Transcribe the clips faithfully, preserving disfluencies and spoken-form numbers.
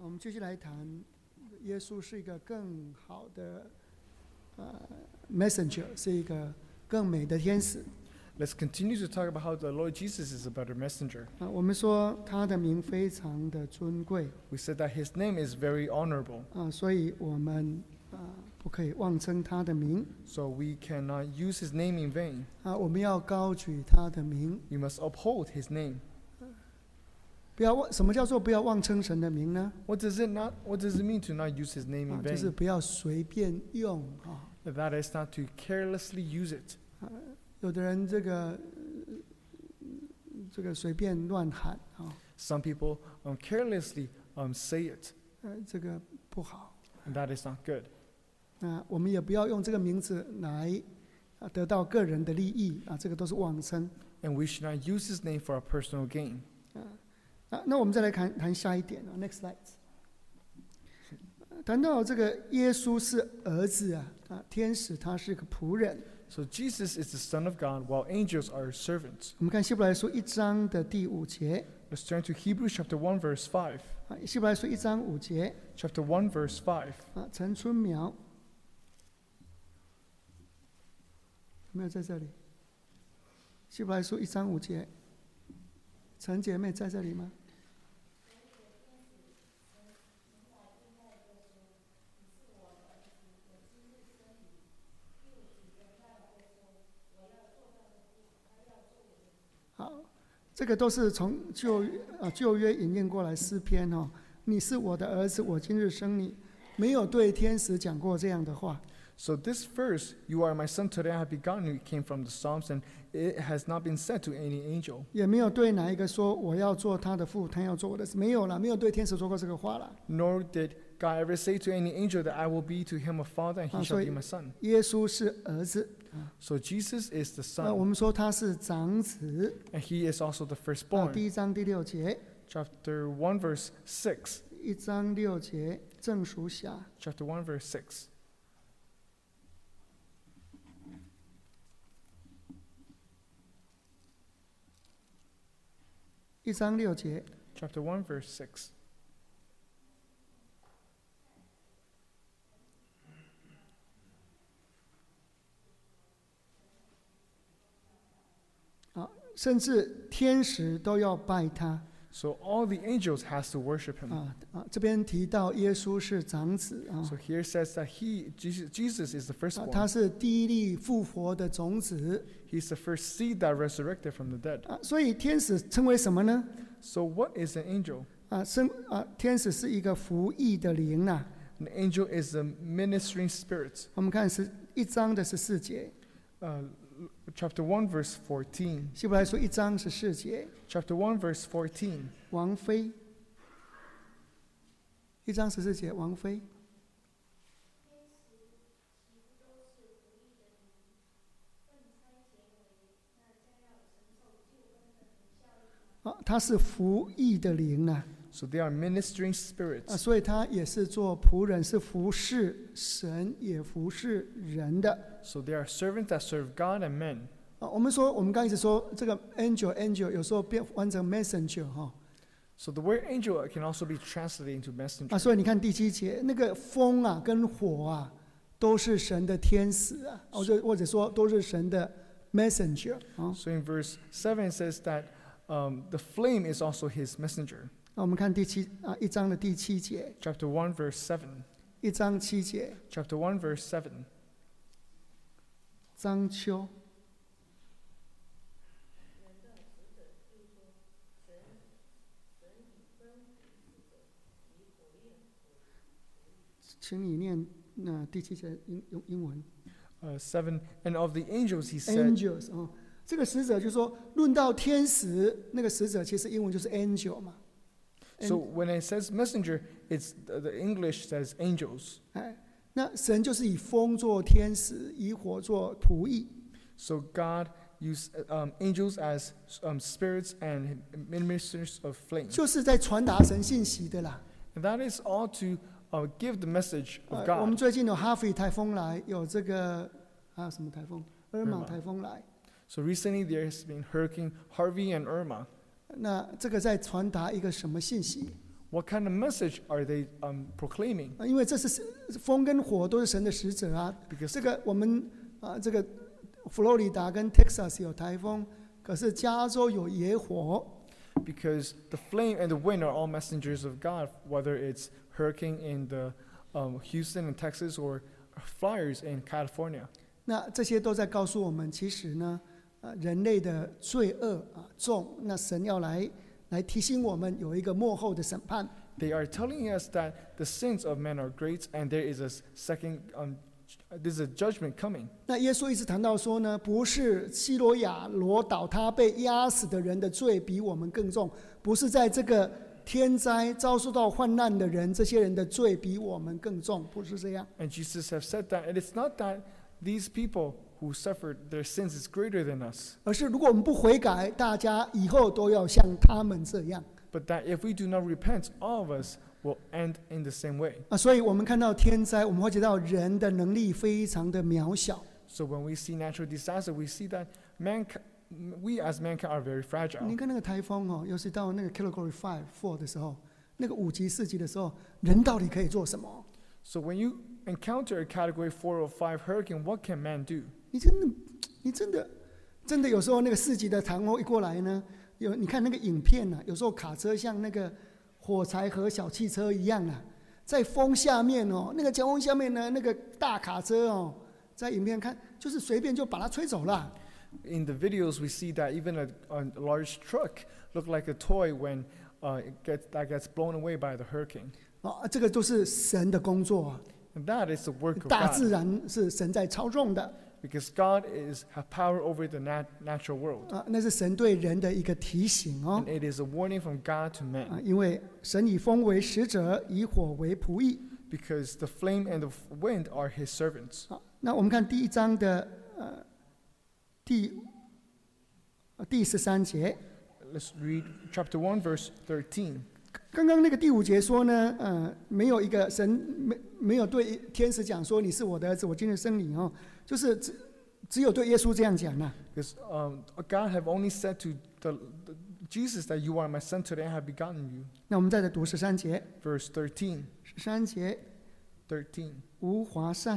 我们继续来谈，耶稣是一个更好的呃 messenger， 是一个更美的天使。 Let's continue to talk about how the Lord Jesus is a better messenger. 啊，我们说他的名非常的尊贵 We said that his name is very honorable, 啊，所以我们啊不可以妄称他的名 so we cannot use his name in vain. 啊，我们要高举他的名。 We must uphold his name. 不要忘，什么叫做不要妄称神的名呢？ What does it not? What does it mean to not use his name 啊 in， 就是 vain? 不要随便用啊。 That is not to carelessly use it. 有的人这个呃这个随便乱喊啊， Some people um, carelessly um, say it, 呃，这个不好。 and that is not good. 那我们也不要用这个名字来啊得到个人的利益啊，这个都是妄称。 And we should not use his name for our personal gain. 啊，那我们再来谈谈下一点啊 ，next slide。谈到这个耶稣是儿子啊，啊，天使他是个仆人。 So Jesus is the Son of God, while angels are servants. 我们看希伯来书一章的第五节 Let's turn to Hebrews chapter one, verse five. 啊，希伯来书一章五节 Chapter one, verse five. 啊，陈春苗有没有在这里？希伯来书一章五节，陈姐妹在这里吗？好，这个都是从旧呃旧约引用过来诗篇哦。你是我的儿子，我今日生你，没有对天使讲过这样的话。 So this verse, "You are my son, today I have begotten you," came from the Psalms, and it has not been said to any angel. 也没有对哪一个说我要做他的父，他要做我的，没有了，没有对天使说过这个话了。 Nor did God ever say to any angel that I will be to him a father and he 啊， shall 所以 be my son. 耶稣是儿子， So Jesus is the 那我 son, 们说他是长子。 and he is also the 啊， firstborn. 第一章第六节， Chapter one, verse six. 一章六节，正属下。 Chapter one, verse six. 一章六节， Chapter one, verse six. 啊，甚至天使都要拜他。 So all the angels has to worship him. 啊啊，这边提到耶稣是长子啊， So here it says that he, Jesus, Jesus is the 啊他 firstborn. 是第一粒复活的种子 He's the first seed that resurrected from the dead. 啊，所以天使称为什么呢？ So what is an angel? 啊，生啊，天使是一个服役的灵呐、 An angel is a ministering spirit. 我们看十一章的十四节， Uh, chapter one, verse fourteen. 希伯来书一章十四节， Chapter one, verse fourteen. 王妃。一章十四节，王妃。啊，他是服役的灵呐、 So they are ministering 啊， spirits. 所以他也是做仆人，是服侍神，也服侍人的。 So they are servants that serve God and men. 啊，我们说，我们刚一直说这个 angel angel 有时候变换成 messenger 哈、 So the word angel can also be translated into 啊， messenger. 所以你看第七节，那个风啊跟火啊，都是神的天使啊，或者或者说都是神的 messenger 啊。 So in verse seven it says that um, the flame is also his messenger. 那我们看第七啊一章的第七节， Chapter one, verse seven. 一章七节， Chapter one, verse seven. 章丘。请你念那第七节英用英文。 Uh, seven. And of the angels he said, angels 哦，这个使者就说，论到天使，那个使者其实英文就是 angel 嘛。 so when it says messenger, it's the, the English says angels. 哎，那神就是以风做天使，以火做仆役。 So God used um, angels as um, spirits and ministers of flame. 就是在传达神信息的啦。 And that is all to uh, give the message of 呃我们 God. 最近有哈菲台风来，有这个还有什么台风？尔玛 Irma 台风来， So recently there has been Hurricane Harvey and Irma. 那这个在传达一个什么信息？ What kind of message are they um, proclaiming? 啊，因为这是风跟火都是神的使者啊。 Because 这个我们啊，这个佛罗里达跟 Texas 有台风，可是加州有野火。 because the flame and the wind are all messengers of God, whether it's hurricane in the um, Houston and Texas or fires in California. 那这些都在告诉我们，其实呢，呃，人类的罪恶啊重，那神要来来提醒我们有一个末后的审判。 They are telling us that the sins of men are great, and there is a second, um, there's a judgment coming. 那耶稣一直谈到说呢，不是西罗亚罗倒塌被压死的人的罪比我们更重，不是在这个天灾遭受到患难的人，这些人的罪比我们更重，不是这样。 And Jesus have said that, and it's not that these people who suffered their sins is greater than us, 而是如果我们不悔改，大家以后都要像他们这样 but that if we do not repent, all of us will end in the same way. 啊。所以我们看到天灾，我们会觉得人的能力非常的渺小。 So when we see natural disaster, we see that man, we as mankind are very fragile. 您看那个台风哦，尤其到那个 Category Five、Four 的时候，那个五级、四级的时候，人到底可以做什么？ So when you encounter a Category Four or Five hurricane, what can man do? 你真的，你真的，真的有时候那个四级的台风一过来呢，有你看那个影片啊，有时候卡车像那个火柴盒小汽车一样啊，在风下面哦，那个强风下面呢，那个大卡车哦，在影片看就是随便就把它吹走了。 In the videos, we see that even a, a large truck look like a toy when uh, it gets, that gets blown away by the hurricane. 哦，这个都是神的工作啊， And that is the work of 大自 God, 然是神在操纵的 because God is have power over the nat- natural world, 啊，那是神对人的一个提醒哦 and it is a warning from God to 啊， man, 因为神以风为使者，以火为仆役。 because the flame and the f- wind are His servants. 好，那我们看第一章的呃第呃第十三节， Let's read chapter one, verse thirteen. 刚刚那个第五节说呢，呃，没有一个神没没有对天使讲说你是我的儿子，我今日生你哦，就是只只有对耶稣这样讲呐、 Because um, God have only said to the, the Jesus that you are my son, today I have begotten you. 那我们再来读十三节， Verse thirteen. 十三节 thirteen. 无华善，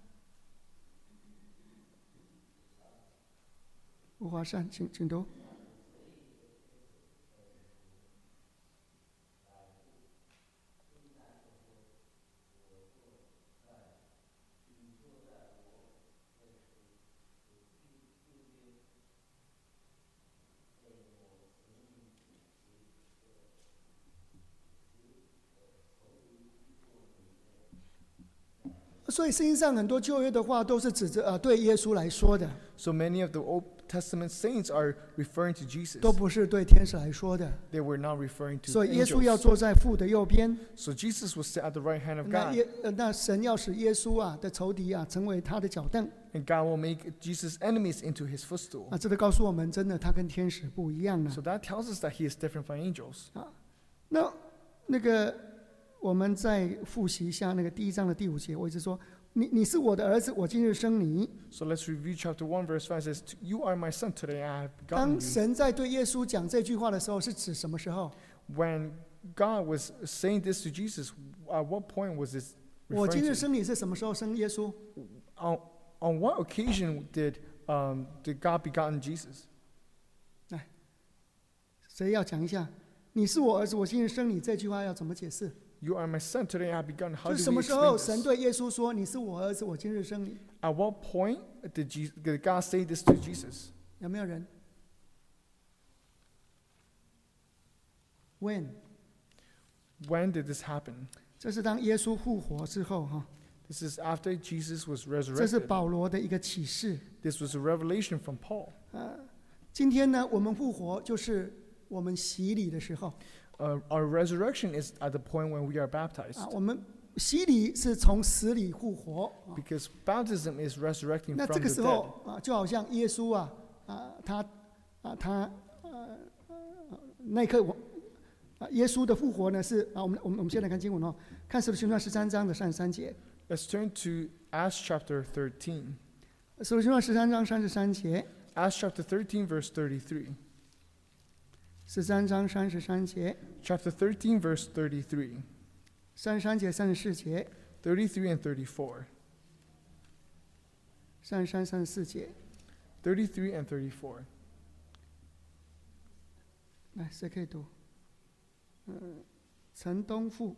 无华善，请请读。所以圣经上很多旧约的话都是指着呃对耶稣来说的， So many of the Old Testament saints are referring to Jesus. 都不是对天使来说的。 They were not referring to 所以耶稣要 angels. 坐在父的右边， So Jesus was set at the right hand of 那 God, 耶呃那神要使耶稣啊的仇敌啊成为他的脚凳 and God will make Jesus' enemies into His footstool. 啊，这个告诉我们，真的他跟天使不一样了 So that tells us that He is different from angels. 啊。那那个我们再复习一下那个第一章的第五节，我一直说你你是我的儿子，我今日生你。 So let's review chapter one, verse five. It says, "You are my son; today I have begotten 当 you." 神在对耶稣讲这句话的时候，是指什么时候？ When God was saying this to Jesus, at what point was this 我今 referring 日 to? 生你是什么时候生耶稣？ On, on what occasion did um, did God begotten Jesus? 谁要讲一下？你是我儿子，我今日生你这句话要怎么解释？ You are my son; today I have begotten. How 就是 do 什 we 么时候 explain 神 this? 对耶稣说：“你是我儿子，我今日生你 At what point did, Jesus, did God say this to Jesus? ” 有没有人 ？When？ When did this happen? 这是当耶稣复活之后哈， This is after Jesus was 这是 resurrected. 保罗的一个启示。 This was a revelation from Paul. 呃，今天呢，我们复活就是我们洗礼的时候 Uh, our resurrection is at the point when we are baptized, 啊，我们洗礼是从死里复活。啊 because baptism is resurrecting 那 from 这个 the 时 dead. 候啊，就好像耶稣啊啊，他啊他呃呃那一刻我啊，耶稣的复活呢是啊，我们我们我们先来看经文哦，看使徒行传十三章的三十三节， Let's turn to Acts chapter thirteen. 使徒行传十三章三十三节， Acts chapter thirteen, verse thirty-three. 十三章三十三节， Chapter thirteen, verse thirty-three. 三十三节、三十四节， thirty-three and thirty-four. 三十三、三十四节。 thirty-three and thirty-four. 来，谁可以读？嗯，陈东富。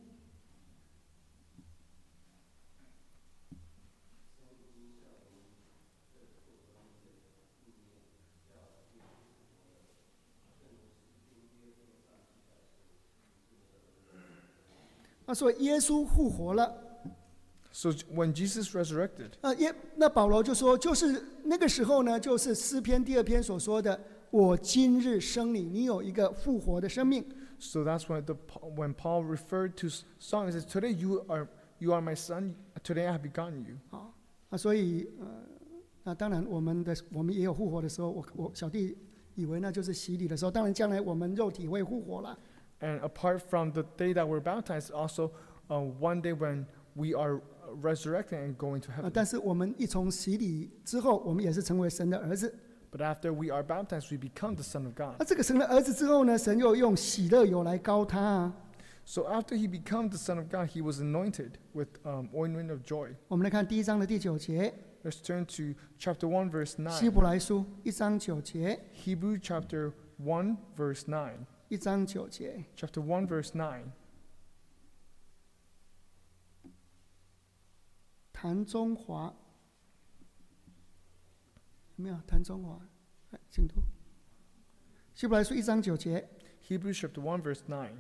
啊，所以耶稣复活了。 So when Jesus resurrected, 啊，耶，那保罗就说，就是那个时候呢，就是诗篇第二篇所说的：“我今日生你，你有一个复活的生命。” so that's when the when Paul referred to Son, he says, "Today you are you are my son. Today I have begotten you." 啊啊，所以呃，那当然我们的我们也有复活的时候。我我小弟以为那就是洗礼的时候，当然将来我们肉体会复活了。 And apart from the day that we're baptized, also uh, one day when we are resurrected and going to 啊， heaven. 但是我们一从洗礼之后，我们也是成为神的儿子。 But after we are baptized, we become the Son of God. 那这个成了儿子之后呢，神又用喜乐油来膏他啊。 So after he became the Son of God, he was anointed with um, ointment of joy. 我们来看第一章的第九节， Let's turn to chapter one, verse 希 nine. 伯来书一章九节， Hebrew chapter one, verse nine. 一章九节。 Chapter one, verse nine. 谭中华，有没有谭中华？来，请读。希伯来书一章九节， Hebrews chapter one, verse nine.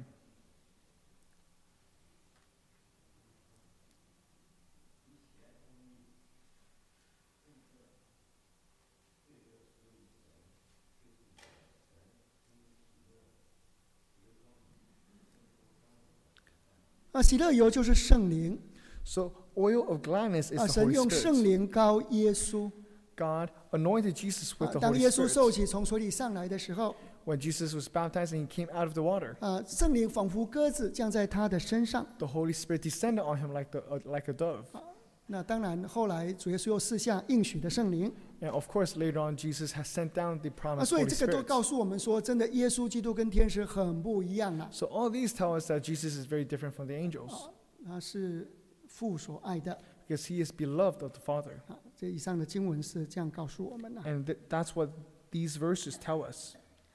啊，喜乐油就是圣灵 So oil of gladness is 啊， the 神 Holy 用圣 Spirit. 灵膏耶稣。 God anointed Jesus 啊 with，the 当 Holy 耶稣受 Spirit. 洗从水里上来的时候， When Jesus was baptized and he came out of the water, 啊，圣灵仿佛鸽子降在他的身上。 the Holy Spirit descended on him like, the, uh, like a dove. 那当然，后来主耶稣又赐下应许的圣灵 And of course, later on, Jesus has sent down the 啊， promised 所以 Holy 这个都 Spirit. 告诉我们说，真的耶稣基督跟天使很不一样啊， So all these tell us that Jesus is very different from the angels 他是父所爱的 because he is beloved of the Father. 啊。这以上的经文是这样告诉我们的。 And th- that's what these verses tell us.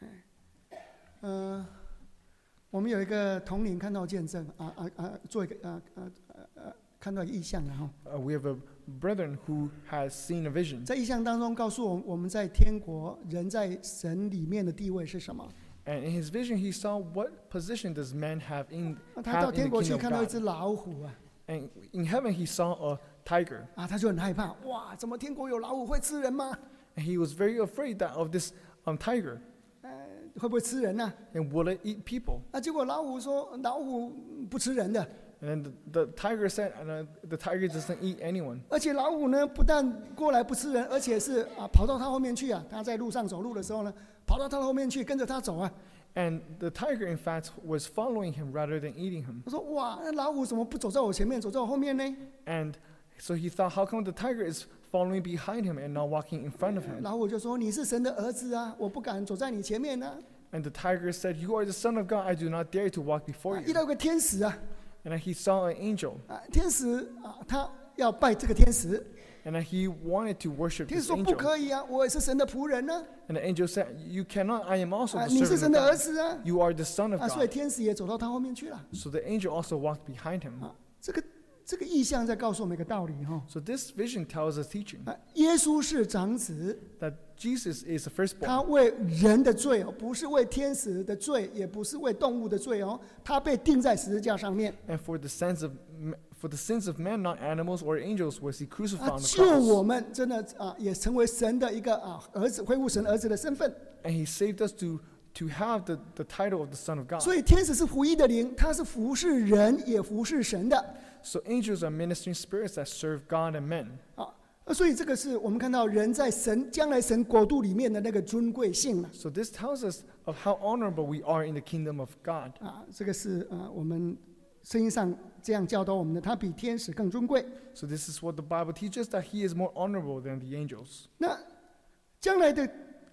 呃，我们有一个同龄看到见证啊啊啊，做一个啊啊啊看到一个意象了哈。 Uh, we have a brethren who has seen a vision. 在意象当中告诉我们，我们在天国人在神里面的地位是什么？ And in his vision, he saw what position does man have in, 那他到 have in 天 the 国去 kingdom 看到 of 一只 God. 老虎啊 And in heaven, he saw a tiger. 啊，他就很害怕，哇，怎么天国有老虎会吃人吗？ And he was very afraid that of this um, tiger. 呃，会不会吃人呢、 And will it eat people? 啊？结果老虎说，老虎不吃人的， And then the, the tiger said, uh, the tiger doesn't eat anyone. 而且老虎呢，不但过来不吃人，而且是啊，跑到他后面去啊。他在路上走路的时候呢，跑到他后面去，跟着他走啊。 And the tiger, in fact, was following him rather than eating him. 他说：“哇，那老虎怎么不走在我前面，走在我后面呢？” And so he thought, how come the tiger is following behind him and not walking in front of him? 老虎就说：“你是神的儿子啊，我不敢走在你前面呢、 And the tiger said, you are the son of God. I do not dare to walk 啊 before 遇 you. 到个天使啊， And then he saw an angel. 啊，天使啊，他要拜这个天使。 And then he wanted to worship 天使 this 说：“不 angel. 可以啊，我也是神的仆人呢、 And the angel said, you cannot. I am also 啊， the 你是 servant 神的 of 儿 God. 子啊。 You are the son ” of 啊，所以 God. 天使也走到他后面去了。 So the angel also walked behind him. 啊，这个这个意象在告诉我们一个道理哈。 So this vision tells us teaching 啊，耶稣是长子， that Jesus is the firstborn. 他为人的罪哦，不是为天使的罪，也不是为动物的罪哦，他被钉在十字架上面， And for the sins of m- for the sins of men, not animals or angels, was he 他 crucified on the 救我 cross. 们，真的啊，也成为神的一个啊儿子，恢复神儿子的身份。 And he saved us to to have the, the title of the Son of God. 所以天使是服役的灵，他是服侍人，也服侍神的 So angels are ministering spirits that serve God and men. 啊。所以这个是我们看到人在神将来神国度里面的那个尊贵性了 So this tells us of how honorable we are in the kingdom of God. 啊。这个是啊我们圣经上这样教导我们的，他比天使更尊贵。 So this is what the Bible teaches, that he is more honorable than the angels. 那将来的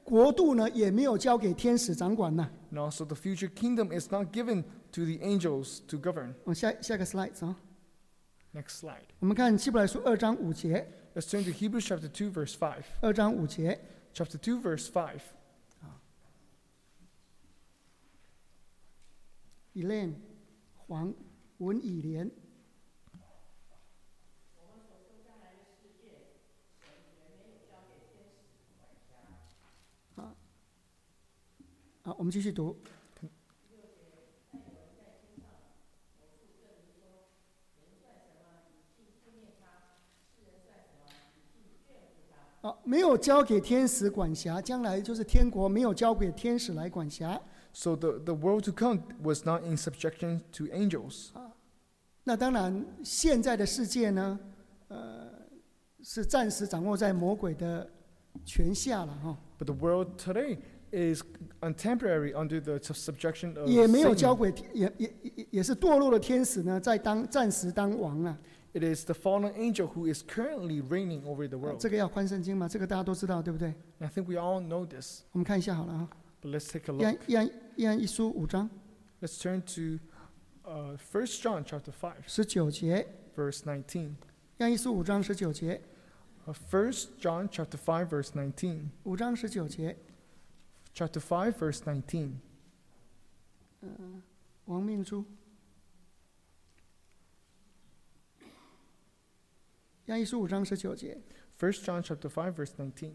国度呢也没有交给天使掌管呐。 And also the future kingdom is not given to the angels to govern. 我下下个 slide 啊， Next slide. 我们看希伯来书二章五节， Let's turn to Hebrews chapter two, verse five. 二章五节， Chapter two, verse five. 以莲、黄文以莲。啊，好，我们继续读。啊，没有交给天使管辖，将来就是天国没有交给天使来管辖。 So the, the world to come was not in subjection to angels. 那当然，现在的世界呢，呃，是暂时掌握在魔鬼的权下了哈， But the world today is on temporary under the subjection of 也没有交 Satan. 给，也也也也是堕落的天使呢，在当暂时当王啊。 It is the fallen angel who is currently reigning over the 啊 world. 这个要翻圣经嘛，这个大家都知道，对不对？ And I think we all know this. 我们看一下好了啊， But let's take a 约 look. 翰约翰约翰一书五章 Let's turn to uh, First John chapter five, 十九节， verse nineteen. 约翰一书五章十九节， Uh, First John chapter five, verse nineteen. 五章十九节， Chapter five, verse nineteen. 王命书。约翰一书五章十九节， First John chapter five, verse nineteen.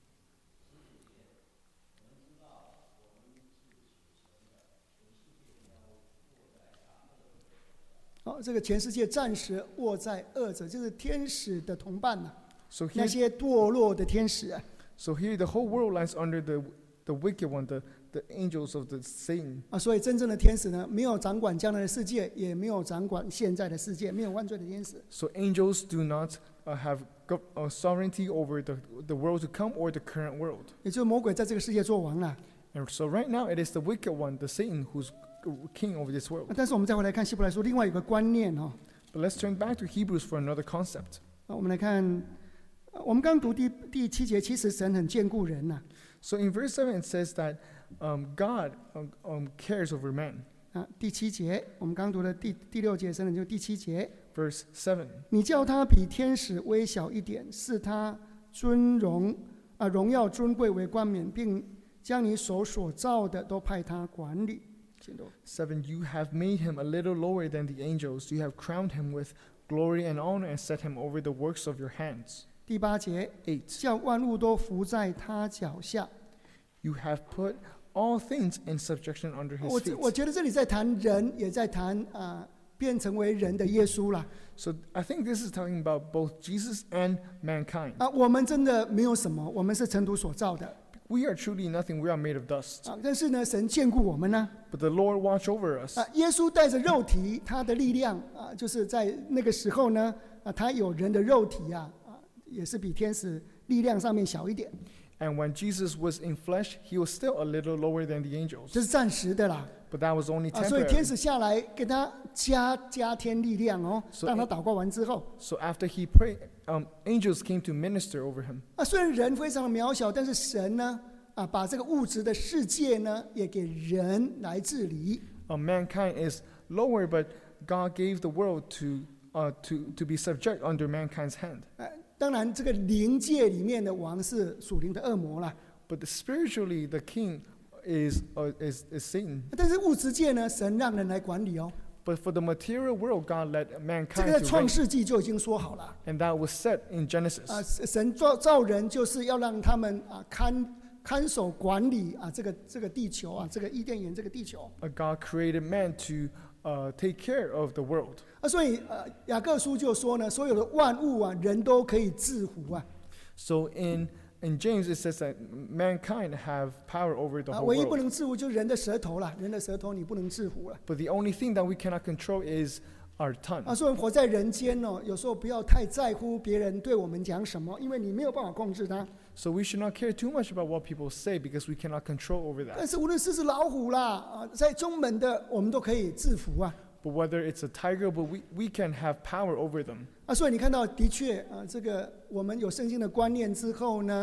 哦，这个全世界暂时握在恶者，就是天使的同伴呐、 So 那 here, 些堕落的天使啊， so here the whole world lies under the, the wicked one, the, the angels of the Satan. 啊，所以真正的天使呢，没有掌管将来的世界，也没有掌管现在的世界，没有万罪的天使。 So angels do not uh, have gov- uh, sovereignty over the, the world to come or the current world. 也就是魔鬼在这个世界做王了。 And so right now it is the wicked one, the Satan, who's king over this world. 但是我们再回来看希伯来书，另外有个观念哦， But let's turn back to Hebrews for another concept. 啊，我们来看，呃我们刚读第第七节，其实神很眷顾人呐、 So in verse seven it says that um, God um, um, cares over man. 啊。第七节，我们刚读的第第六节，神很就第七节， Verse seven. 你叫他比天使微小一点，是他尊荣啊荣耀尊贵为冠冕，并将你手所造的都派他管理。请读。 seven. You have made him a little lower than the angels. You have crowned him with glory and honor and set him over the works of your hands. 第八节， eight. 叫万物都服在他脚下。 You have put all things in subjection under his 我 feet. 我觉得这里在谈人，也在谈啊、变成为人的耶稣啦。 So I think this is talking about both Jesus and mankind. 啊，我们真的没有什么，我们是尘土所造的 We are truly nothing. We are made of dust. 啊。但是呢，神眷顾我们呢 But the Lord watch over us. 啊。耶稣带着肉体，他的力量啊，就是在那个时候呢啊，他有人的肉体啊啊，也是比天使力量上面小一点， And when Jesus was in flesh, he was still a little lower than the 这 angels. 是暂时的啦 But that was only 啊。所以天 temporary. 使下来给他加加添力量哦。 所以当他祷告完之后 So after he prayed, um, angels came to minister over him. 啊，虽然人非常的渺小，但是神呢啊，把这个物质的世界呢也给人来治理。 Uh, mankind is lower, but God gave the world to, uh, to, to be subject under mankind's hand. 呃，当然，这个灵界里面的王是属灵的恶魔啦， But the, spiritually, the king is, uh, is, is Satan. 但是物质界呢，神让人来管理哦。 But for the material world, God let 这 mankind 个在 to 创 reign. 世纪就已经说好了 And that was set in Genesis. 啊，神造造人就是要让他们啊看看守管理啊这个这个地球啊，这个伊甸园这个地球 Uh, God created man to uh, take care of the world. 啊，所以呃雅各书就说呢，所有的万物啊，人都可以制服啊， So in, in James, it says that mankind have power over the 啊， whole 唯一不 world. 能制服就是人的舌头啦，人的舌头你不能制服了 But the only thing that we cannot control is our tongue. 啊，所以活在人间哦，有时候不要太在乎别人对我们讲什么，因为你没有办法控制它。 So we should not care too much about what people say because we cannot control over 但 that. 是无论狮子老虎啦啊，在中门的我们都可以制服啊 But whether it's a tiger, but we, we can have power over them. 啊，所以你看到的确啊，这个我们有圣经的观念之后呢，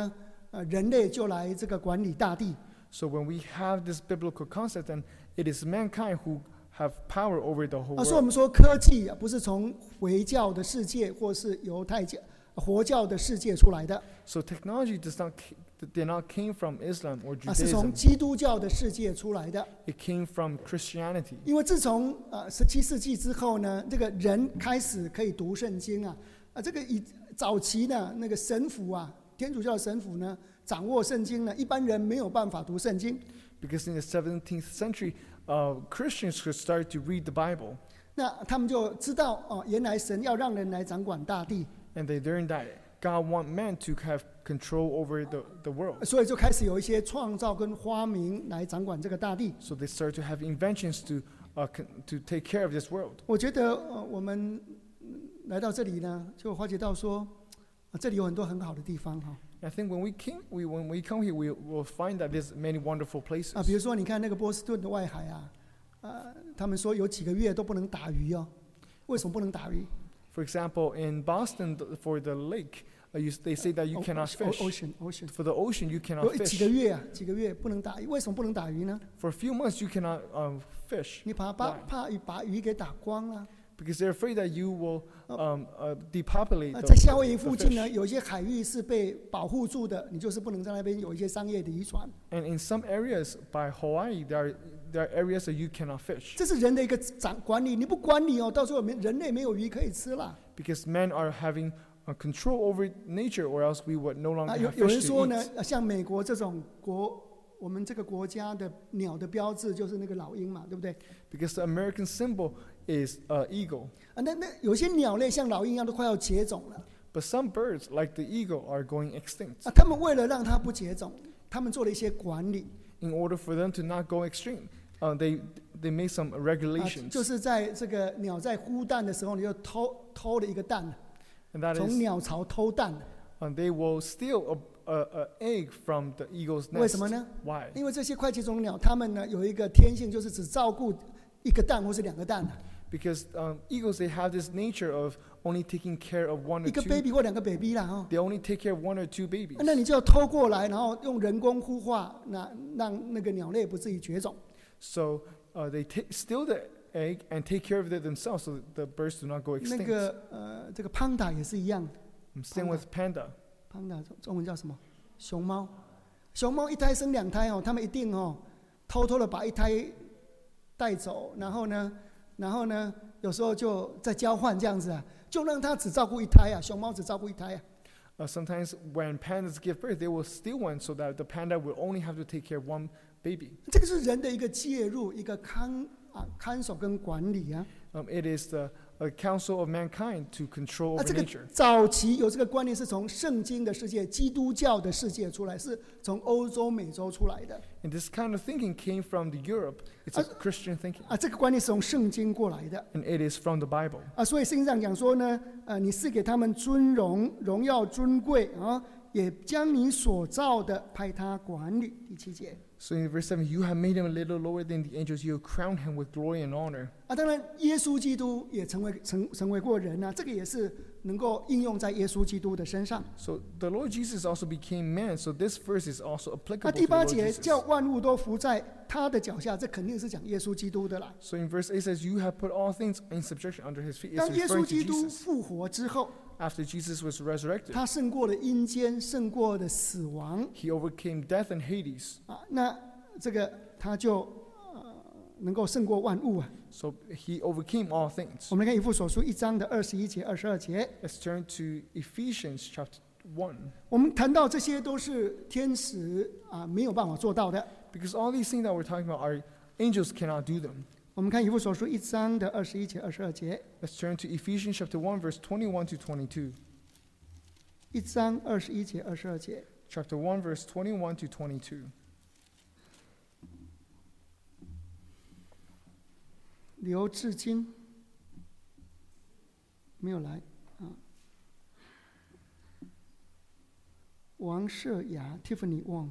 呃，人类就来这个管理大地。 So when we have this biblical concept, then it is mankind who have power over the whole 啊，所以我 world. 们说科技啊，不是从回教的世界或是犹太教、佛教的世界出来的， So technology does not ca- did not came from Islam or 啊，是从 Judaism. 基督教的世界出来的。 It came from Christianity. 因为自从呃十七世纪之后呢，这个人开始可以读圣经啊，啊，这个以早期呢，那个神父啊，天主教的神父呢，掌握圣经呢，一般人没有办法读圣经。 Because in the seventeenth century, uh, Christians could start to read the Bible, 那他们就知道哦，原来神要让人来掌管大地， and they learned that God want man to have control over the, the world. 所以就开始有一些创造跟发明来掌管这个大地。 So they start to have inventions to uh, con- to take care of this world. 我觉得呃，我们嗯来到这里呢，就发觉到说，啊，这里有很多很好的地方哈。 I think when we came, we when we come here, we will find that there's many wonderful places. 啊，比如说你看那个波士顿的外海啊，呃，他们说有几个月都不能打鱼哦。为什么不能打鱼 For example, in Boston, th- for the lake, uh, you, they say that you cannot fish. Ocean Ocean For the ocean, you cannot 有几个 fish. 月啊，几个月不能打鱼。为什么不能打鱼呢？ For a few months, you cannot um, fish 你怕把 Why? 怕鱼把鱼给打光了。 because they're afraid that you will um, uh, depopulate 呃， the, 在夏威夷 the 附近呢， fish. 有一些海域是被保护住的，你就是不能在那边有一些商业的渔船。 And in some areas by Hawaii, there are, there are areas that you cannot fish 这是人的一个掌管理，你不管理哦，到时候没人类没有鱼可以吃了。 because men are having uh, control over nature, or else we would no longer 啊，有 have 有人 fish 说 to 呢 eat.， 呃像美国这种国，我们这个国家的鸟的标志就是那个老鹰嘛，对不对？ Because the American symbol is uh, eagle. 啊，那那有些鸟类像老鹰一样都快要绝种了 But some birds, like the eagle, are going extinct. 啊，他们为了让它不绝种，他们做了一些管理 In order for them to not go extinct, uh, they they made some 啊， regulations, 就是在这个鸟在孵蛋的时候，你就偷偷了一个蛋， and that 从 is, 鸟巢偷蛋， uh, they will steal a, a, a egg from the eagle's 为 nest. 什么呢？ Why? 因为这些快节种鸟，它们呢有一个天性，就是只照顾一个蛋或是两个蛋， Because um, eagles, they have this nature of only taking care of one 一 or 个 two. baby 或两个 baby 啦哈。 They only take care of one or two babies. 那你就要偷过来，然后用人工孵化，那让那个鸟类不至于绝种。 So uh, they ta- steal the egg and take care of it themselves, so that the birds do not go 那 extinct. 个呃，这个 panda 也是一样 Um, Same with panda. ，panda 中中文叫什么？熊猫。熊猫一胎生两胎哦，他们一定哦，偷偷的把一胎带走，然后呢，然后呢，有时候就再交换这样子啊，就让它只照顾一胎啊，熊猫只照顾一胎啊。 Uh, sometimes when pandas give birth, they will steal one so that the panda will only have to take care of one baby. 这个是人的一个介入，一个看啊看守跟管理啊。 Um, it is the uh, counsel of mankind to control 啊， over 这个 nature. 早期有这个观念是从圣经的世界、基督教的世界出来，是从欧洲、美洲出来的 And this kind of thinking came from the Europe. It's a Christian thinking, 啊。这个观念是从圣经过来的 and it is from the Bible. 啊。所以圣经上讲说呢，呃，你是给他们尊荣、荣耀、尊贵啊，也将你所造的派他管理。第七节 So in verse seven, you have made him a little lower than the angels. You have crowned him with glory and honor. 啊，当然耶稣基督也成为成成为过人啊，这个也是能够应用在耶稣基督的身上。 So the Lord Jesus also became man. So this verse is also 那 applicable 第 to the 八 Lord 节 Jesus. 叫万物都伏在他的脚下，这肯定是讲耶稣基督的啦。 So in verse eight says, you have put all things in subjection under his feet. It's 当耶稣 referring to 基督 Jesus. 复活之后， After Jesus was resurrected, 他胜过了阴间，胜过了死亡 he overcame death and Hades. 啊，那这个他就呃能够胜过万物啊。 So he overcame all things. 我们来看以弗所书一章的二十一节、二十二节， Let's turn to Ephesians chapter one. 我们谈到这些都是天使啊没有办法做到的。 Because all these things that we're talking about are angels cannot do them. 我们看以弗所书一章的二十一节、二十二节， Let's turn to Ephesians chapter one, verse twenty-one to twenty-two. 一章二十一节、二十二节。 Chapter one, verse twenty-one to twenty-two. 刘志金没有来啊。王社雅 Tiffany Wang。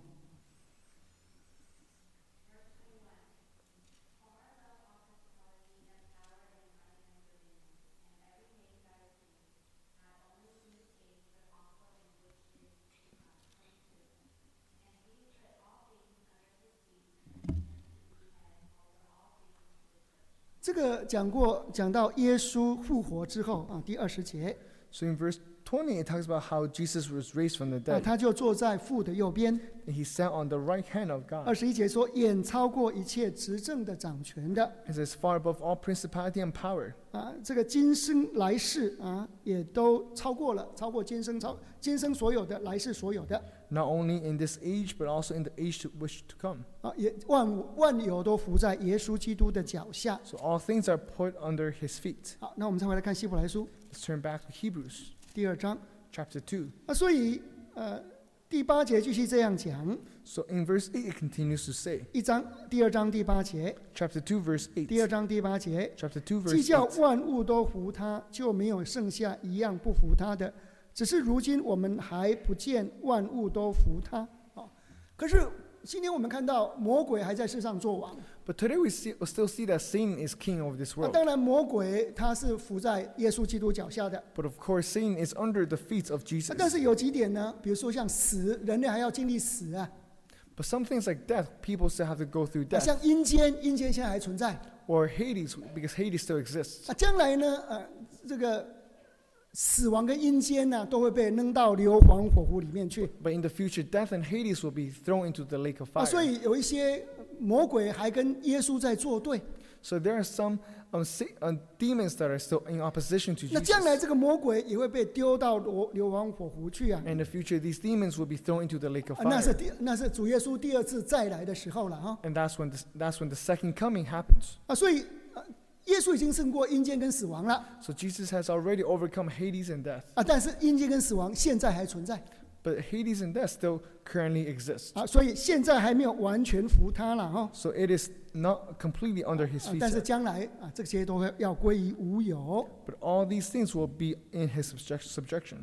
这个讲过，讲到耶稣复活之后啊，第二十节 So in verse twenty, it talks about how Jesus was raised from the 啊， dead. 他就坐在父的右边。 And he sat on the right hand of 二 God. 十一节说，远超过一切执政的、掌权的 It says, far above all principality and power. 啊，这个今生来世啊，也都超过了，超过今生，超今生所有的，来世所有的 Not only in this age, but also in the age to which to come. 啊，也万物万有都伏在耶稣基督的脚下。 So all things are put under his feet. 好，那我们再回来看希伯来书 Let's turn back to Hebrews 第二章 chapter two. 啊，所以呃，第八节继续这样讲， So in verse eight, it continues to say, 一章第二章第八节， chapter two, verse 第二 eight. 章第八节， Chapter two, 既 verse 叫 eight. 万物都服他，就没有剩下一样不服他的。只是如今我们还不见万物都服他。哦，可是今天我们看到魔鬼还在世上作王。 But today we, see, we still see that Satan is king of this 啊， world. 当然魔鬼他是服在耶稣基督脚下的。 But of course, Satan is under the feet of 啊 Jesus. 但是有几点呢？比如说像死，人类还要经历死啊。 But some things like death, people still have to go through 啊 death. 像阴间，阴间现在还存在。 Or Hades, because Hades still exists. 啊，将来呢，呃，这个死亡跟阴间呢，都会被扔到硫磺火湖里面去。 But in the future, death and Hades will be thrown into the lake of 啊， fire. 所以有一些魔鬼还跟耶稣在作对。 So there are some um, sa- um, demons that are still in opposition to 那 Jesus. 将来这个魔鬼也会被丢到硫硫磺火湖去啊。 And in the future, these demons will be thrown into the lake of 啊那是 fire. 第那是主耶稣第二次再来的时候了哈。 And that's when, the, that's when the second coming happens. 啊，所以、呃、耶稣已经胜过阴间跟死亡了 So Jesus has already overcome Hades and death. 啊，但是阴间跟死亡现在还存在 But Hades and death still currently exist. 啊，所以现在还没有完全服他了哈。 So it is not completely under his 啊 feet 但是 yet. 将来啊，这些都会要归于无有。 But all these things will be in his subject- subjection.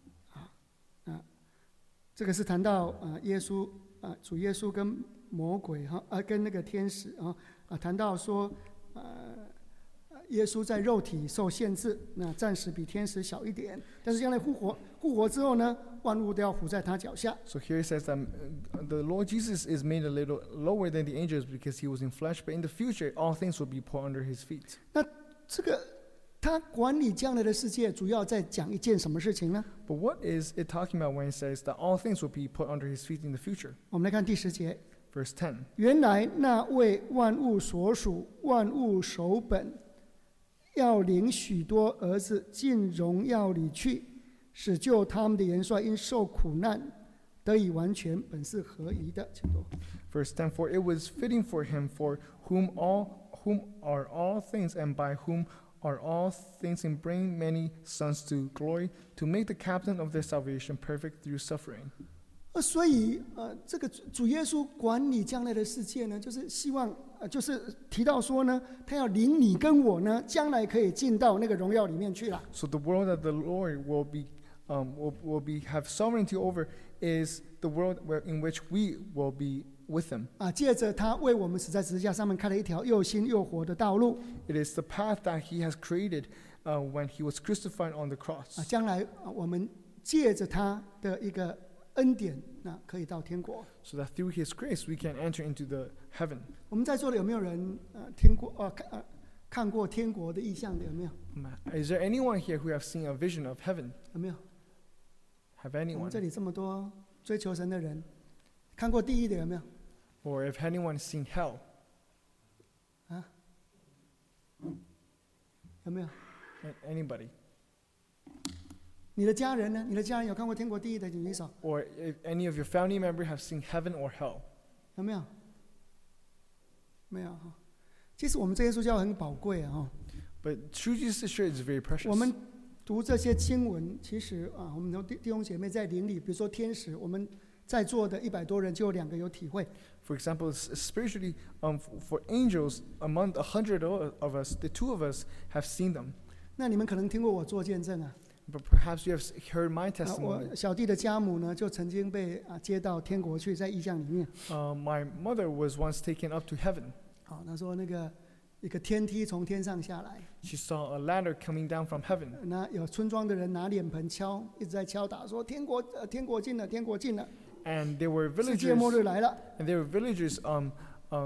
这个是谈到啊，耶稣啊，主耶稣跟魔鬼哈啊，跟那个天使啊啊，谈到说呃，耶稣在肉体受限制，那暂时比天使小一点，但是将来复活复活之后呢，万物都要伏在他脚下。 So here it says that uh, the Lord Jesus is made a little lower than the angels because he was in flesh, but in the future, all things will be put under his feet. 这个他管理将来的世界，主要在讲一件什么事情呢？ But what is it talking about when it says that all things will be put under his feet in the future? 我们来看第十节， Verse ten. 原来那为万物所属、万物守本，要领许多儿子进荣耀里去，使救他们的元帅因受苦难得以完全，本是合宜的。请读 Verse ten. For it was fitting for him, for whom all whom are all things, and by whom are all things, and bring many sons to glory, to make the captain of their salvation perfect through suffering. 呃，所以呃，这个主主耶稣管理将来的世界呢，就是希望呃，就是提到说呢，他要领你跟我呢，将来可以进到那个荣耀里面去了。 So the world that the Lord will be um, will, will be have sovereignty over is the world where, in which we will be with him. 啊，借着他为我们死在十字架上面开了一条又新又活的道路 It is the path that he has created uh, when he was crucified on the cross. 啊，将来啊，我们借着他的一个恩典，那可以到天国。 So that through his grace we can enter into the heaven. 我们在座的有没有人呃听过呃看呃看过天国的意象的？有没有？ Um, Is there anyone here who have seen a vision of heaven? 有没有？ Have 我们 anyone? 这里这么多追求神的人，看过地狱的有没有？ Or if anyone seen hell? 有没有？ A- Anybody? 你的家人呢？你的家人有看过天国地狱的，请举手。 Or if any of your family member have seen heaven or hell? 有没有？没有哈。其实我们这些书教很宝贵啊哈。 But true Jesus Church is very precious. 我们读这些经文，其实啊，我们的弟弟兄姐妹在灵里，比如说天使，我们在座的一百多人就有两个有体会。 For example, s- spiritually, um, f- for angels, among a hundred o- of us, the two of us have seen them. 那你们可能听过我做见证啊。 But perhaps you have s- heard my 啊， testimony. 我小弟的家母呢，就曾经被啊接到天国去，在异象里面。 Uh, my mother was once taken up to heaven. 好，他说那个一个天梯从天上下来， She saw a ladder coming down from heaven. 那有村庄的人拿脸盆敲，一直在敲打，说天国呃天国近了，天国近了， And there were 世界末 villagers, 日来了。 and there were villagers um, uh,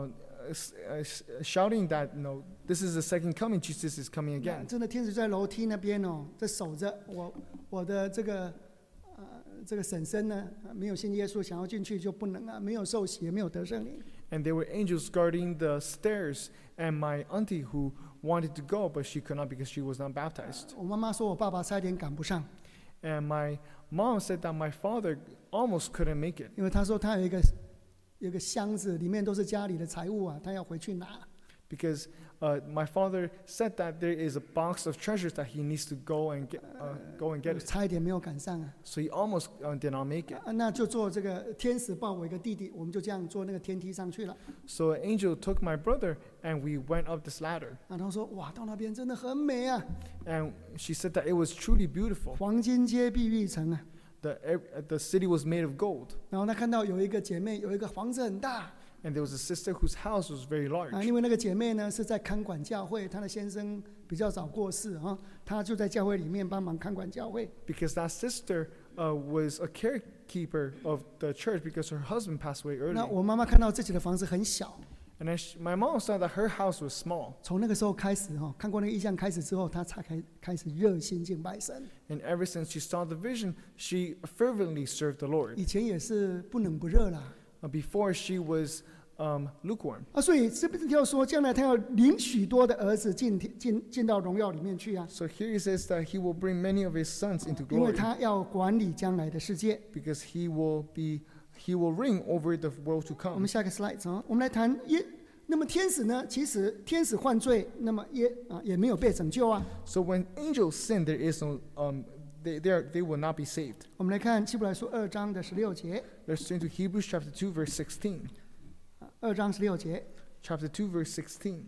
s- uh, s- shouting that, you know, this is the second coming, Jesus is coming 那 again. 真的天使在楼梯那边哦，在守着我我的这个呃这个婶婶呢，呃没有信耶稣，想要进去就不能啊，没有受洗，也没有得圣灵。 And there were angels guarding the stairs, and my auntie who wanted to go, but she could not because she was not baptized. 我妈妈说我爸爸差一点赶不上， And my mom said that my father almost couldn't make it 因为他说他有一个有一个箱子，里面都是家里的财物啊，他要回去拿。 because uh, my father said that there is a box of treasures that he needs to go and get, uh, go and get it. 差一点没有赶上啊。 So he almost uh, did not make it. 啊，那就坐这个天使抱我一个弟弟，我们就这样坐那个天梯上去了。 So an angel took my brother, and we went up this ladder. 啊，他说哇，到那边真的很美啊， And she said that it was truly beautiful. 黄金街碧玉城啊。 The, ev- the city was made of gold. 然后他看到有一个姐妹，有一个房子很大 And there was a sister whose house was very 啊， large. 因为那个姐妹呢是在看管教会，她的先生比较早过世啊，她就在教会里面帮忙看管教会。 Because that sister uh, was a carekeeper of the church because her husband passed away 那 early. 我妈妈看到自己的房子很小， And then she, my mom saw that her house was small. 从那个时候开始哈，看过那个意象开始之后，她才开开始热心敬拜神。 And ever since she saw the vision, she fervently served the Lord. 以前也是不冷不热啦 Uh, before she was um, lukewarm. 啊，所以是不是要说将来她要领许多的儿子进进进到荣耀里面去啊？ So here he says that he will bring many of his sons into 因为 glory 他要管理将来的世界。 because he will be he will reign over the world to 我们 come. 下个 slide 啊，我们来谈耶。那么天使呢？其实天使犯罪，那么也啊也没有被拯救啊。 So when angels sin, there is no um, they they, are, they will not be saved. 我们来看希伯来书二章的十六节， Let's turn to Hebrews chapter two verse sixteen. 啊二章十六节， Chapter two verse sixteen.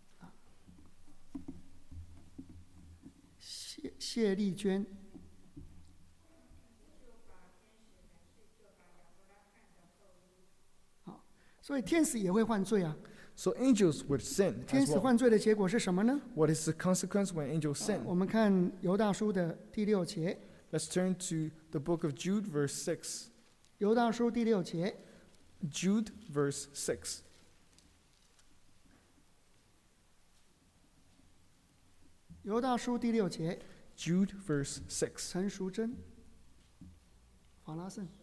谢谢丽娟。好，所以天使也会犯罪啊。 So angels would sin 天 as 使 well. 犯罪的结果是什么呢？ What is the consequence when angels 啊 sin? 我们看犹大书的第六节， Let's turn to the book of Jude verse six. 犹大书第六节， Jude verse six. 犹大书第六节， Jude verse six. 陈淑贞，法拉盛。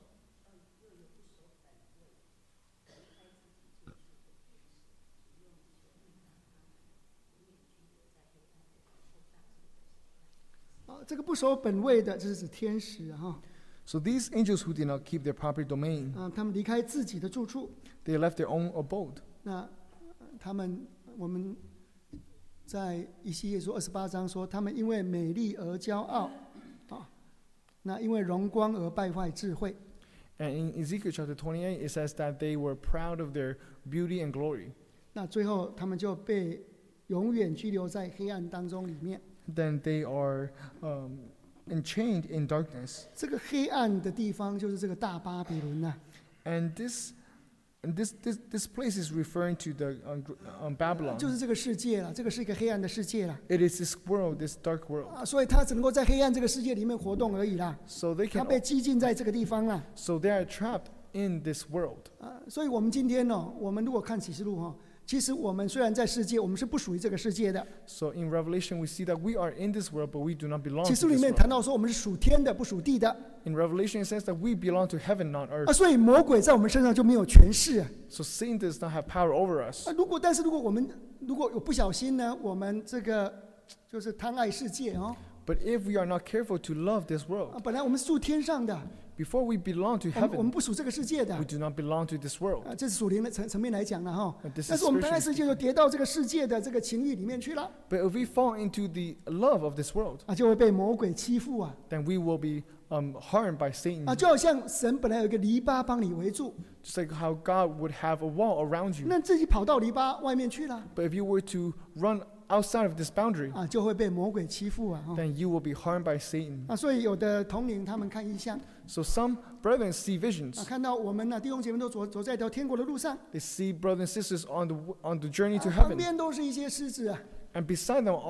啊，这个不守本位的，这是指天使啊哈。 So these angels who did not keep their proper domain, 啊，他们离开自己的住处， they left their own abode. 那呃他们我们在以西结书二十八章说，他们因为美丽而骄傲，啊，那因为荣光而败坏智慧。 And in Ezekiel chapter twenty-eight, it says that they were proud of their beauty and glory. 那最后他们就被永远拘留在黑暗当中里面。 Then they are um, enchained in darkness. 这个黑暗的地方就是这个大巴比伦呐、 And this, and this, this, this place is referring to the um, gr- um, 啊， Babylon. 就是这个世界了，这个是一个黑暗的世界了 It is this world, this dark world. 啊，所以他只能够在黑暗这个世界里面活动而已啦， So they 他 can, 被拘禁在这个地方啦 so they are trapped in this world. 啊，所以我们今天呢、我们如果看启示录哈、其实我们虽然在世界，我们是不属于这个世界的。 So in Revelation, we see that we are in this world, but we do not belong 启 to 示录里 this 面 world. 谈到说，我们是属天的，不属地的 In Revelation, it says that we belong to heaven, not 啊， earth. 所以魔鬼在我们身上就没有权势啊。 So Satan does not have power over us. 啊，如果但是如果我们如果有不小心呢，我们这个就是贪爱世界哦， But if we are not careful to love this 啊， world, 本来我们是住天上的， before we belong to 我们我们 heaven, 不属这个世界的 we do not belong to this world. 啊，这是属灵的层层面来讲了哈。 And this 但 is 是我们贪爱 spiritually 世界，就跌到这个世界的这个情欲里面去了 But if we fall into the love of this world, 啊，就会被魔鬼欺负啊 then we will be um, harmed by Satan. 啊，就好像神本来有一个篱笆帮你围住， Just like how God would have a wall around you. 那自己跑到篱笆外面去了 But if you were to run outside of this boundary, 啊，就会被魔鬼欺负啊哈 then you will be harmed by Satan. 啊，所以有的同龄他们看异象 So some brethren see 啊， visions. 看到我们呢弟兄姐妹都走走在一条天国的路上， They see brothers and sisters on the on the journey to 啊旁 heaven, 边都是一些狮子啊， and beside them all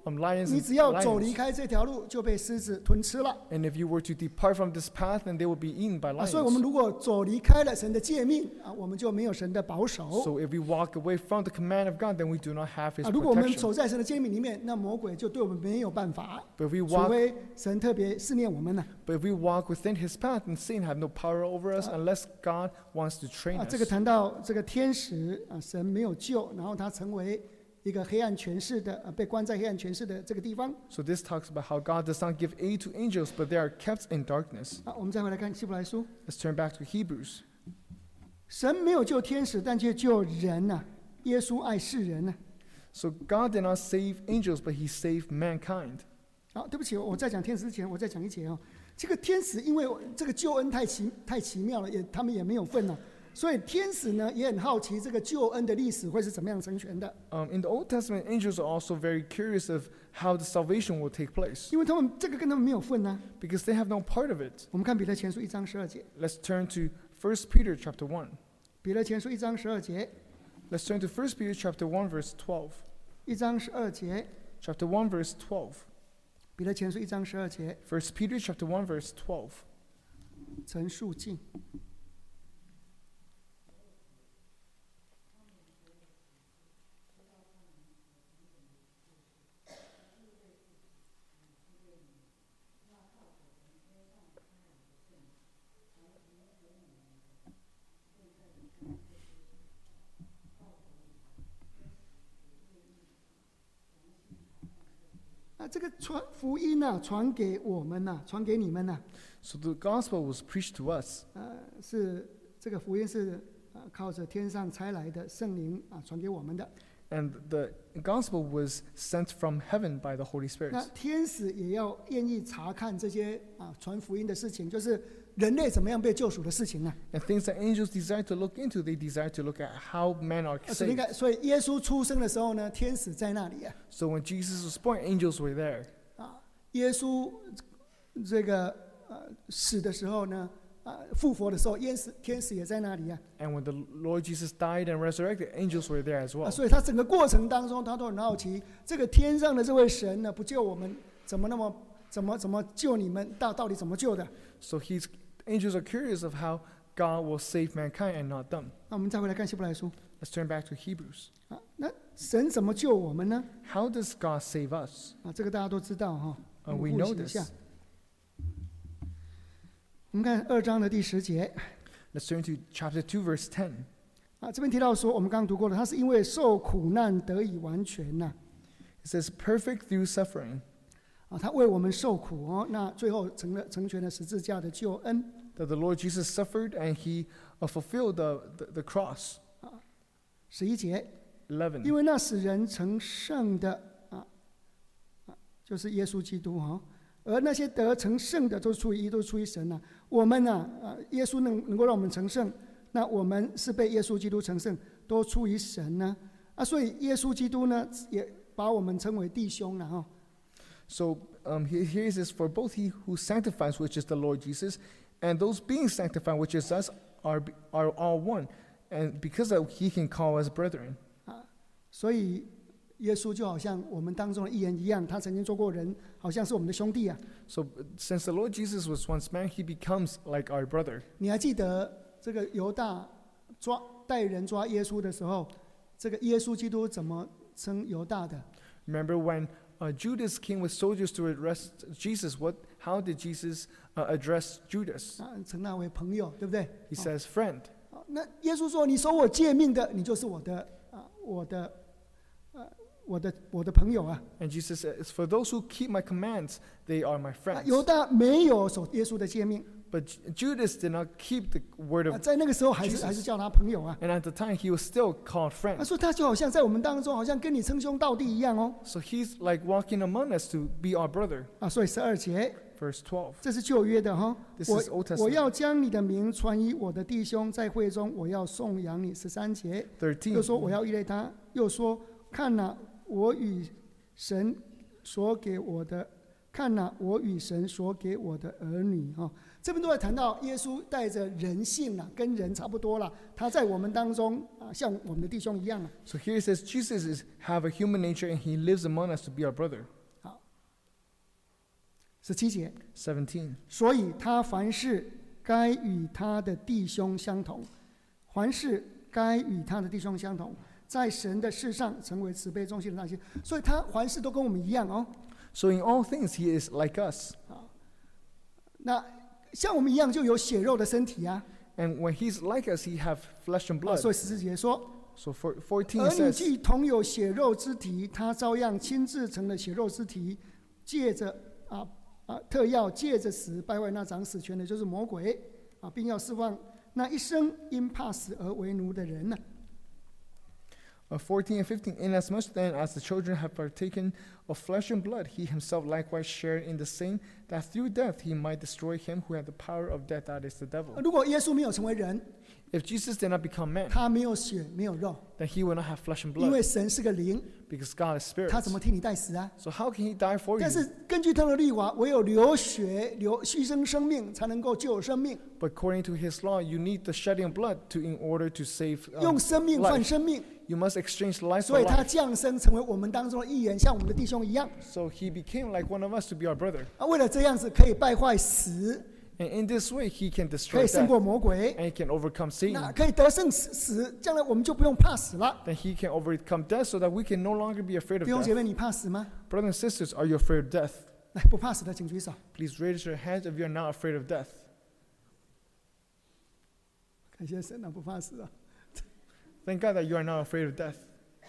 um, lions 你 and 只要走离 lions. 开这条路，就被狮子吞吃了。 And if you were to depart from this path, then they will be eaten by 啊，所以我们 lions. 如果走离开了神的诫命啊，我们就没有神的保守。 So if we walk away from the command of God, then we do not have His 啊，如果我们 protection. 走在神的诫命里面，那魔鬼就对我们没有办法， But if we 除 walk, 非神特别试炼我们呢。 but if we walk within His path, then Satan have no power over us unless God wants to train 啊， us. 这个谈到这个天使啊，神没有救，然后他成为一个黑暗权势的，啊，被关在黑暗权势的这个地方。 So this talks about how God does not give aid to angels, but they are kept in darkness. 啊，我们再回来看希伯来书， Let's turn back to Hebrews. 神没有救天使，但却救人呐、耶稣爱世人呐、 So God did not save angels, but He saved mankind. 好，对不起，我在讲天使之前，我再讲一节哦。这个天使因为这个救恩太奇太奇妙了，也他们也没有份了，所以天使呢也很好奇这个救恩的历史会是怎么样成全的， Um, in the Old Testament, angels are also very curious of how the salvation will take place 因为他们这个跟他们没有份呢、 because they have no part of it. 我们看彼得前书一章十二节， Let's turn to First Peter chapter one. 彼得前书一章十二节， Let's turn to First Peter chapter one verse twelve. 一章十二节， Chapter one verse twelve. 彼得前书一章十二节， First Peter chapter one verse twelve. 陈述敬。啊，这个传福音呐、啊，传给我们呐、啊，传给你们呐、啊， So the gospel was preached to us. 呃，是这个福音是呃靠着天上差来的圣灵啊传给我们的。 And the gospel was sent from heaven by the Holy 那 Spirit. 天使也要愿意查看这些啊传福音的事情，就是人类怎么样被救赎的事情啊。 And things that angels desire to look into, they desire to look at how men are 所以你 saved. 看，所以耶稣出生的时候呢，天使在那里啊。 So when Jesus was born, angels were there. 啊，耶稣这个呃死的时候呢，啊复活的时候，天使天使也在那里啊。 And when the Lord Jesus died and resurrected, angels were there as 啊， well. 所以他整个过程当中，他都很好奇，这个天上的这位神呢，不救我们，怎么那么怎么怎么救你们？到到底怎么救的？ So he's, angels are curious of how God will save mankind and not them. 那我们再回来看希伯来书 Let's turn back to Hebrews. 啊，那神怎么救我们呢？ How does God save us? 啊，这个大家都知道哈。 Uh, 我 we 们 know 复习一下 this.。 我们看二章的第十节 Let's turn to chapter two, verse ten. 啊，这边提到说，我们刚刚读过了，他是因为受苦难得以完全呐、 It says, perfect through suffering, 啊，他为我们受苦哦，那最后成了成全了十字架的救恩。 that the Lord Jesus suffered and he uh, fulfilled the, the, the cross. 十一节，因 eleven. 为那使人成圣的啊啊，就是耶稣基督哈、而那些得成圣的都是出于一，都是出于神呐、我们呢啊，耶稣能能够让我们成圣，那我们是被耶稣基督成圣，都出于神呢啊，所以耶稣基督呢也把我们称为弟兄了哈。 So um, he- here it says, for both he who sanctifies, which is the Lord Jesus, and those being sanctified, which is us, are, are all one. And because of he can call us brethren. 所以耶稣就好像我们当中的一员一样，他曾经做过人，好像是我们的兄弟啊。 So uh, since the Lord Jesus was once man, he becomes like our brother. 你还记得这个犹大抓带人抓耶稣的时候，这个耶稣基督怎么称犹大的？ Remember when uh, Judas came with soldiers to arrest Jesus? What? How did Jesus uh, address Judas? 啊，称他为朋友，对不对？ He says, friend. 好，那耶稣说：“你守我诫命的，你就是我的啊，我的，呃，我的我的朋友啊。 And Jesus says, for those who keep my commands, they are my 啊” friends. 犹大没有守耶稣的诫命， But Ju- Judas did not keep the word 啊， of, 在那个时候还是 Jesus 还是叫他朋友啊。 and at the time he was still called 他 friend. 说他就好像在我们当中，好像跟你称兄道弟一样哦。 So he's like walking among us to be our brother. 啊，所以十二节， Verse twelve. 这是旧约的哈。 This 我 is Old 我 Testament. 要将你的名传于我的弟兄，在会中我要颂扬你。十三节。 thirteen. 又说我要依赖他，又说看哪、我与神所给我的看哪、我与神所给我的儿女哈、哦，这边都在谈到耶稣带着人性啊，跟人差不多了。他在我们当中啊，像我们的弟兄一样啊。 So here it says Jesus is have a human nature and he lives among us to be our brother. 好，十七节。 seventeen. 所以他凡事该与他的弟兄相同，凡事该与他的弟兄相同，在神的事上成为慈悲忠心的那些。所以他凡事都跟我们一样哦。 So in all things he is like us. 那像我们一样就有血肉的身体啊。 And when he's like us, he have flesh and 啊 blood. 所以十四节说， So for fourteen 儿 it 女 says, 既同有血肉之体，他照样亲自成了血肉之体，借着啊啊特要借着死败坏那掌死权的，就是魔鬼啊，并要释放那一生因怕死而为奴的人呢、啊。 Uh, fourteen and fifteen, inasmuch then as the children have partaken of flesh and blood, he himself likewise shared in the same, that through death he might destroy him who had the power of death, that is the devil. 如果耶稣没有成为人， If Jesus did not become man, 他没有血没有肉， then he will not have flesh and 因为 blood, 神是个灵， because God is spirit. 他怎么替你代死啊？ So how can he die for 但 you? 是根据他的律法，唯有流血、流牺牲生命，才能够救生命。 But according to his law, you need the shedding of blood to in order to save 用 um, 生命换 life. 生命， You must exchange life 所 for 以他 life. 降生成为我们当中的一员，像我们的弟兄一样。 So he became like one of us to be our brother. 啊，为了这样子可以败坏死， And in this way, he can 可 destroy 以胜 death 过魔鬼， and he can overcome 那 Satan. 可以得胜死死，将来我们就不用怕死了。 Then he can overcome death so that we can no longer be afraid of 弟兄姐 death. 妹，你怕死吗？ Brothers and sisters, are you afraid of death? 来，不怕死的请举手。 Please raise your hands if you're not afraid of death. 感谢神啊，不怕死啊！ Thank God that you are not afraid of death.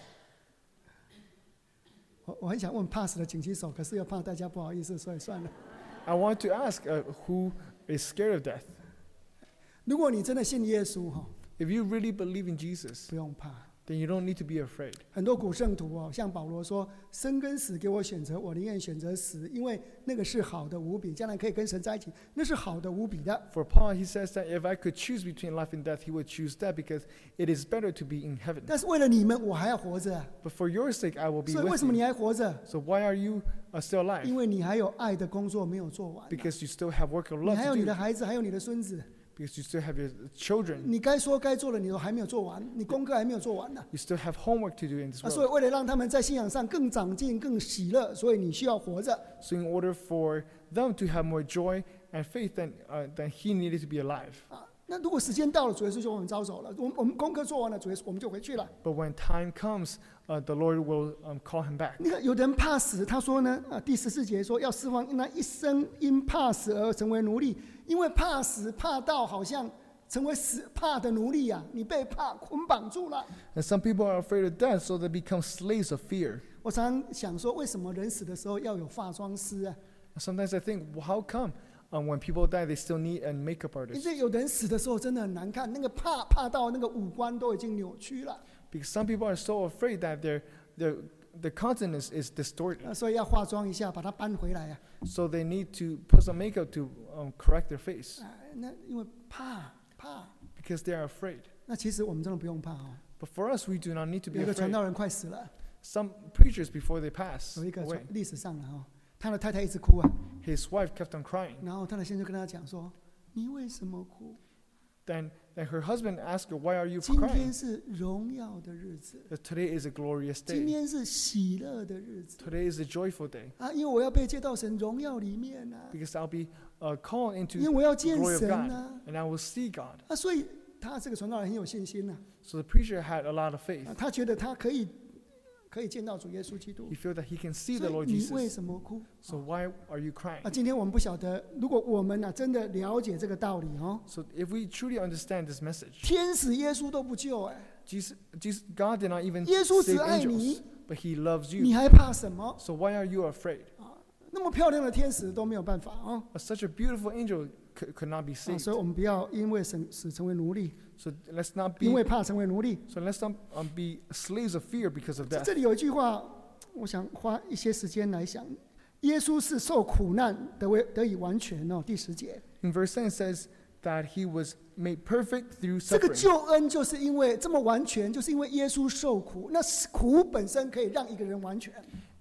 我我很想问怕死的请举手，可是又怕大家不好意思，所以算了。 I want to ask uh, who is scared of death. 如果你真的信耶稣哈， If you really believe in Jesus, 不用怕。 then you don't need to be afraid. 很多古圣徒哦，像保罗说：“生跟死给我选择，我宁愿选择死，因为那个是好的无比，将来可以跟神在一起，那是好的无比的。” For Paul, he says that if I could choose between life and death, he would choose death because it is better to be in heaven. 但是为了你们，我还要活着啊。 But for your sake, I will be 所以为 with 什么你 you. 还活着？ So why are you uh, still 因 alive? 为你还有爱的工作没有做完啊、 Because you still have work of 你 love 还有 to 你的 do. 孩子，还有你的孙子， Because you still have your children. 你该说该做的你都还没有做完，你功课还没有做完呢、 You still have homework to do in this 啊。所以 world. 为了让他们在信仰上更长进、更喜乐，所以你需要活着。 So in order for them to have more joy and faith, then, uh, then he needed to be alive. 啊，那如果时间到了，主耶稣就我们招走了，我们我们功课做完了，主耶稣我们就回去了。 But when time comes, uh, the Lord will um, call him back. 那个有人怕死，他说呢，啊，第十四节说要释放那一生因怕死而成为奴隶，因为怕死怕到好像成为死怕的奴隶啊，你被怕捆绑住了。 And some people are afraid of death, so they become slaves of fear. 我常常想说，为什么人死的时候要有化妆师啊？ And sometimes I think, well, how come um, when people die, they still need a makeup 因 artist? 为有人死的时候真的很难看，那个怕怕到那个五官都已经扭曲了， Because some people are so afraid that their their their countenance is distorted. 啊所以要化妆一下，把它搬回来啊。 So they need to put some makeup to um, correct their face 啊那因为怕怕， because they are afraid. 那其实我们真的不用怕哦。 But for us, we do not need to 有 be 一个传 afraid. 道人快死了， Some preachers, before they pass 有一个 away, 传历史上的哈，他的太太一直哭啊， his wife kept on crying. 然后他的先生就跟他讲说：“你为什么哭？ Then, then her husband asked her, "Why are you 今天 crying?" 是荣耀的日子， That today is a glorious 今 day. 天是喜乐的日子 Today is a joyful day 啊！因为我要被接到神荣耀里面啊， because I'll be uh, called 因 into 为我要 the 见 glory of 神 God 啊 and I will see God. 啊！所以他这个传道人很有信心呐、 So the preacher had a lot of faith. 啊，他觉得他可以可以见到主耶稣基督 He。felt that he can see 所 the 以 Lord 你为 Jesus. 什么哭？ So why are you crying? 啊，今天我们不晓得，如果我们啊真的了解这个道理哦， So if we truly understand this message, 天使耶稣都不救哎， Jesus, Jesus, God did not even 耶稣只 save 爱 angels, 你， but He loves 你 you. 还怕什么？ So why are you afraid? 那么漂亮的天使都没有办法啊！ Such a beautiful angel could, could not be 啊 saved. 所以我们不要因为死死成为奴隶， So let's not 因 be 为怕成为奴隶。 so let's not um, be slaves of fear because of 这 death. 这里有一句话，我想花一些时间来想。耶稣是受苦难得为得以完全哦，第十节。 In verse ten it says that He was made perfect through 这个 suffering. 救恩就是因为这么完全，就是因为耶稣受苦。那苦本身可以让一个人完全。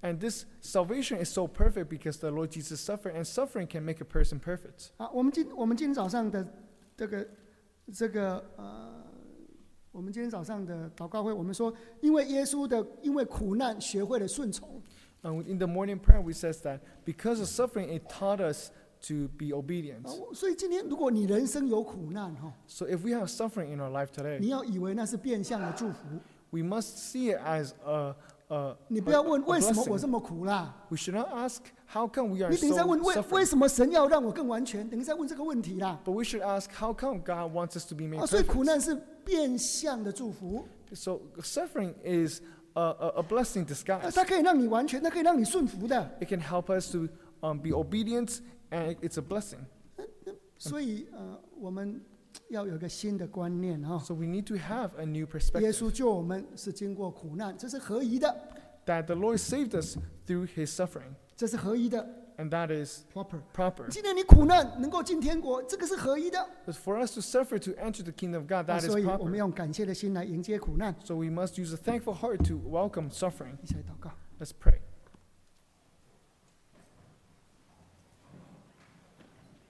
And this salvation is so perfect because the Lord Jesus suffered, and suffering can make a person perfect. 啊，我们今我们今天早上的这个这个呃，我们今天早上的祷告会，我们说，因为耶稣的因为苦难学会了顺从。 And in the morning prayer, we says that because of suffering, it taught us to be obedient. 啊，我所以今天如果你人生有苦难哈， So if we have suffering in our life 你 today, 要以为那是变相的祝福， we must see it as a, a, 你 a, 不要问 a 为什么我这 blessing. 么苦啦， We should not ask, how come we are 你等一下 so 问为为 suffering? 什么神要让我更完全，等一下问这个问题啦。 But we should ask, how come God wants us to be made 啊，所以苦 perfect? 难是变相的祝福， So suffering is a, a, a blessing 啊， disguised. 它可以让你完全，它可以让你顺服的。 It can help us to um, be obedient, and it's a blessing. 所以呃，我们要有一个新的观念哈。 So we need to have a new 耶 perspective 稣救我们是经过苦难，这是合宜的， that the Lord saved us through His suffering, 这是合宜的 and that is proper。 proper. 今天你苦难能够进天国，这个是合宜的。 But for us to suffer to enter the kingdom of God, 啊 that is 所以我们 proper. 用感谢的心来迎接苦难。 So we must use a thankful heart to welcome suffering. 一起来祷告。 Let's pray.